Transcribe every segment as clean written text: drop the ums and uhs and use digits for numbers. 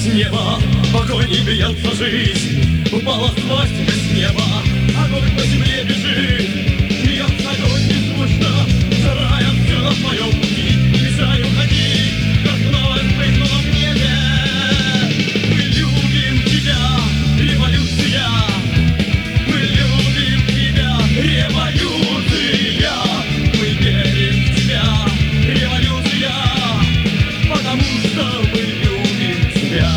с неба, в огонь и бьется жизнь. Упала свастика с неба, огонь по земле бежит. Бьется огонь беззвучно, сжирая все на своем пути, мешая уходить, как вновь вспыхнуло в небе. Мы любим тебя, революция. Мы любим тебя, революция. Мы верим в тебя, революция, потому что мы любим тебя.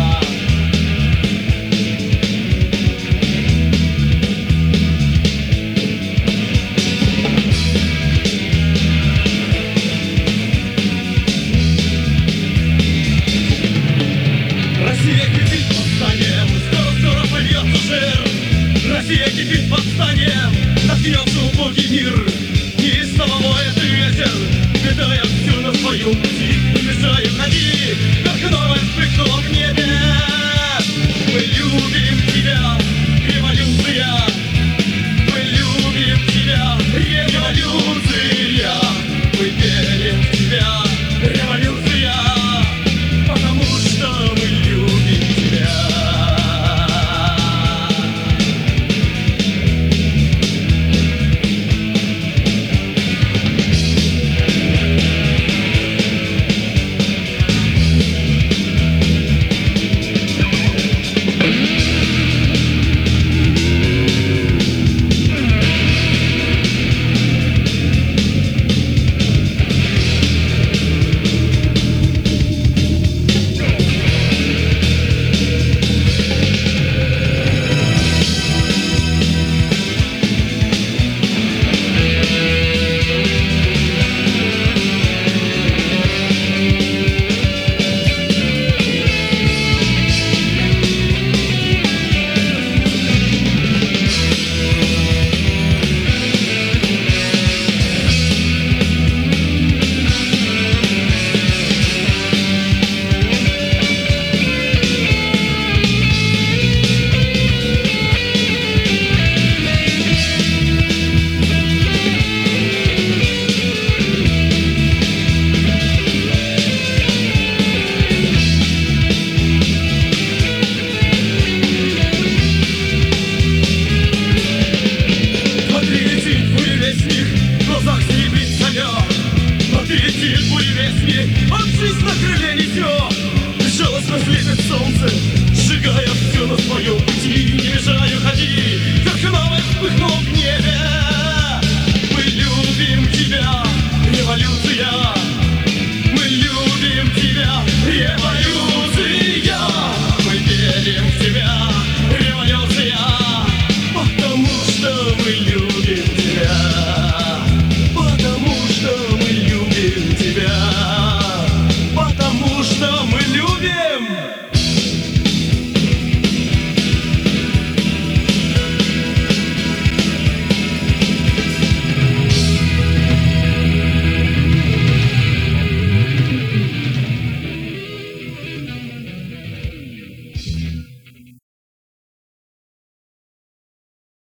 Россия кипит восстанием, скоро польется жир. Россия кипит восстанием, наткнется убогий мир.